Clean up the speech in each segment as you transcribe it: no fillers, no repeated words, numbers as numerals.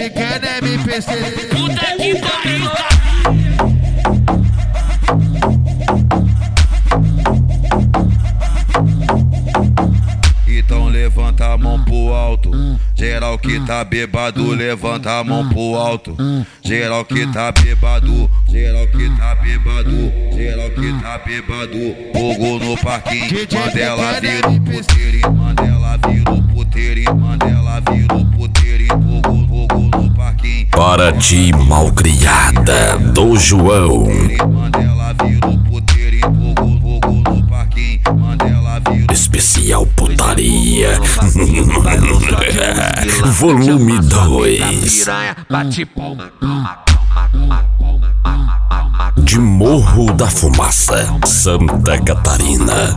pequena MPC. Puta que pariu, Então levanta a mão pro alto. Geral que tá bêbado, levanta a mão pro alto. Geral que tá bêbado, geral que tá bêbado, geral que tá bêbado. Fogo no parquinho, Mandela vira o puteirinho, Mandela vira o puteirinho, Mandela vira o puteirinho. Fogo no parquinho. Para ti malcriada do João. Mandela vira o puteirinho. Fogo no parquinho, Mandela vira. Especial putaria. Volume 2. Bate palma, De Morro da Fumaça, Santa Catarina.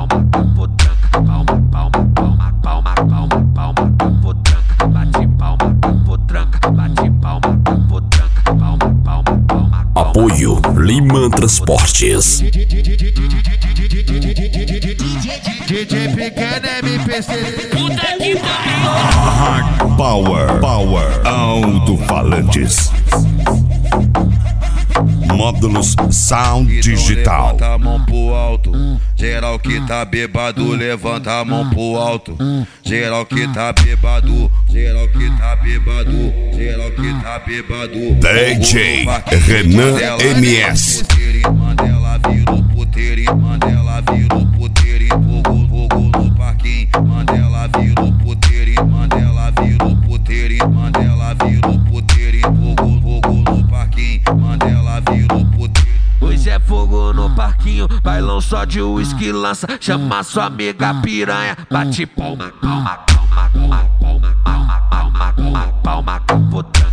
Apoio Lima Transportes. DJ pequena MPC. puta que pariu. Hard Power Alto-falantes. Módulos Sound Digital. Levanta a mão pro alto. Geral que tá bêbado, levanta a mão pro alto. Geral que tá bêbado, geral que tá bêbado, geral que tá bêbado. DJ Renan MS. Mandela vira o puteirinho, Mandela vira o puteirinho. Fogo no parquinho, Mandela vira o puteirinho, Mandela vira o puteirinho, Mandela vira o puteirinho. Fogo no parquinho, Mandela vira o puteirinho. Hoje é fogo no parquinho, bailão só de uísque lança. Chama sua amiga piranha, bate palma, palma, palma, palma, palma, palma, palma, palma, palma, palma,